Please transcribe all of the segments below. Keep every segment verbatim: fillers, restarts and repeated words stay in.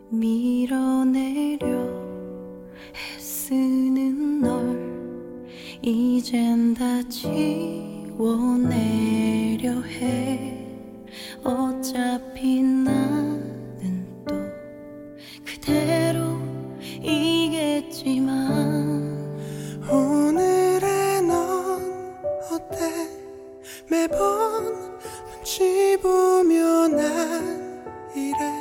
밀어내려 애쓰는 널 이젠 다 지워내려 해. 어차피 나는 또 그대로이겠지만 오늘의 넌 어때? 매번 눈치 보며 난 이래.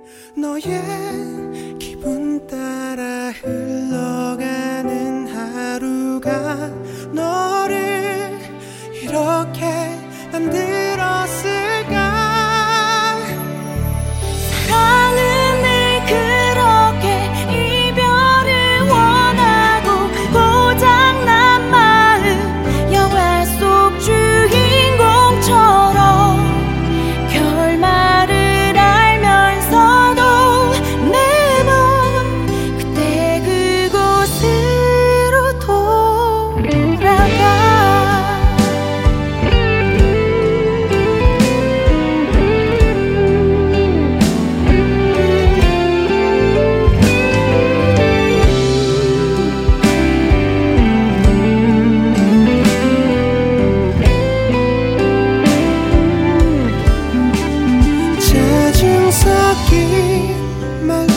너의 기분 따라 흘러가는 하루가 너를 이렇게 만들었을까? 사랑은 늘 그렇게 이별을 원하고 고장난 마음 영화 속 주인공처럼 결말을 알면서도 내 몸 그때 그곳으로 돌아가. 짜증 섞인 말